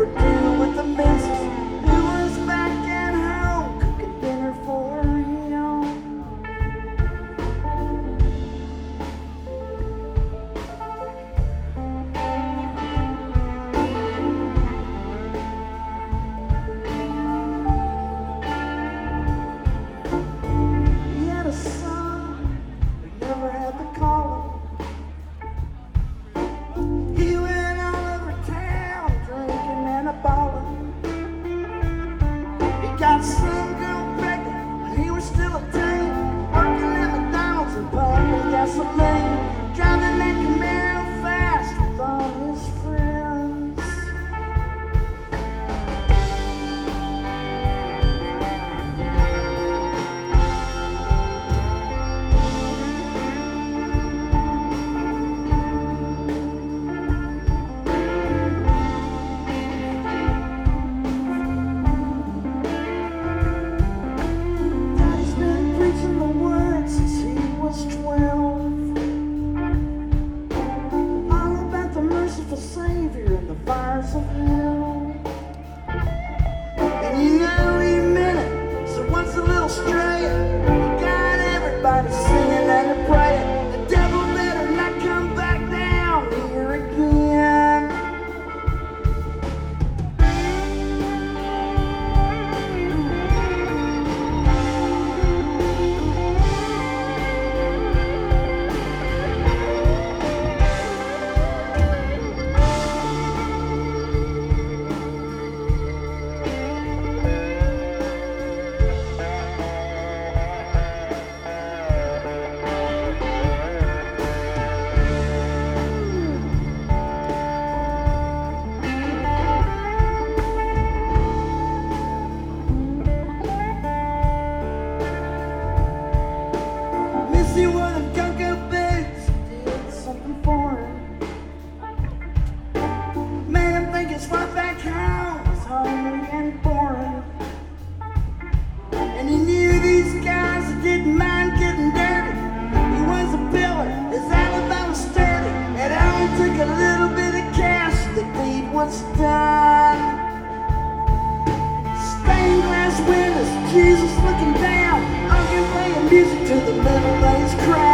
deal with the missus who was back at home cooking dinner for him. He had a son, but never had to call him. He went all over town drinking and a ballin'. He got some girl pregnant when he was still a teen, working at McDonald's and pumping gasoline, driving that Camaro fast with all his friends. Daddy's been preaching the word since he was 12. All about the merciful Savior and the fires of hell. And you know he meant it, so once a little straying, he got everybody singing and praying. The devil better not come back down here again. Missy wore them gung-go boots, did something for him. Made him think his life back home was hungry and boring. And he knew these guys that didn't mind getting dirty. He was a pillar, his alibi was sturdy. It only took a little bit of cash, the deed was done. Stained glass windows, Jesus looking down, Uncle playing music to the middle-aged crowd.